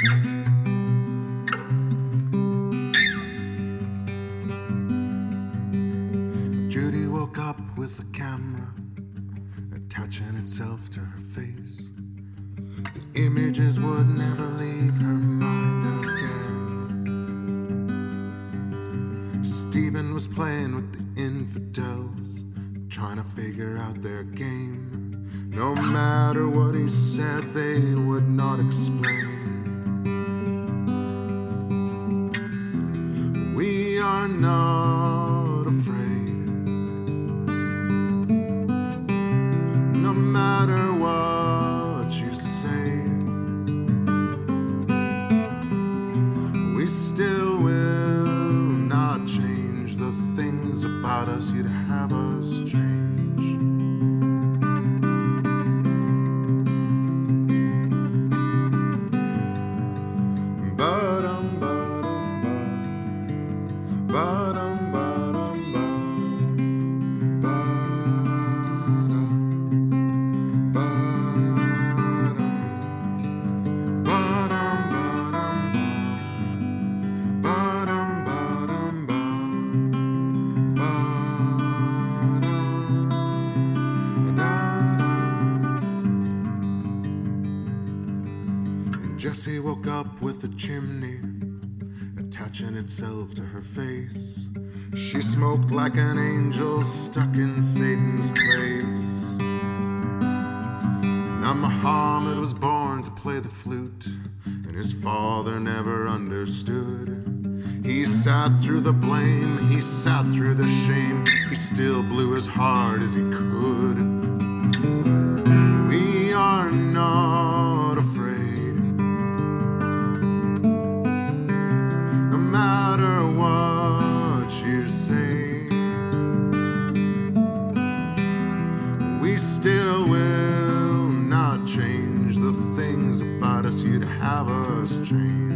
Judy woke up with the camera attaching itself to her face. The images would never leave her mind again. Stephen was playing with the infidels, trying to figure out their game. No matter what he said, they would not explain. We are not afraid, no matter what you say. We still will not change the things about us you'd have us change. Jessie woke up with a chimney attaching itself to her face. She smoked like an angel stuck in Satan's place. Now Muhammad was born to play the flute, and his father never understood. He sat through the blame, he sat through the shame, he still blew as hard as he could. We are not afraid, no matter what you say. We still will not change the things about us you'd have us change.